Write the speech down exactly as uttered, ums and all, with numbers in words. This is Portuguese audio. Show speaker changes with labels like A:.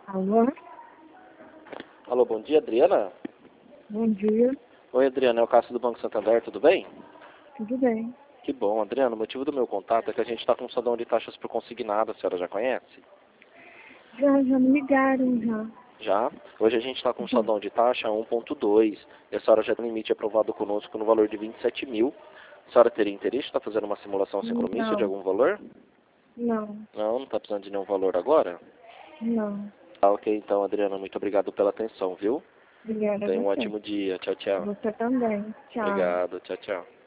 A: Alô?
B: Alô, bom dia, Adriana?
A: Bom dia.
B: Oi, Adriana, é o Cássio do Banco Santander, tudo bem?
A: Tudo bem?
B: Que bom, Adriana, o motivo do meu contato é que a gente está com um saldão de taxas por consignado, a senhora já conhece?
A: Já, já me ligaram, já.
B: Já? Hoje a gente está com um
A: Já.
B: saldão de taxa um ponto dois, e a senhora já tem limite aprovado conosco no valor de vinte e sete mil. A senhora teria interesse? Está fazendo uma simulação sem compromisso de
A: Não,
B: algum valor?
A: não,
B: Não, não está precisando de nenhum valor agora?
A: não.
B: Tá, ok, então, Adriana, muito obrigado pela atenção, viu?
A: Obrigada a
B: Tenha um
A: você.
B: ótimo dia, tchau, tchau.
A: Você também. Tchau.
B: Obrigado, tchau, tchau.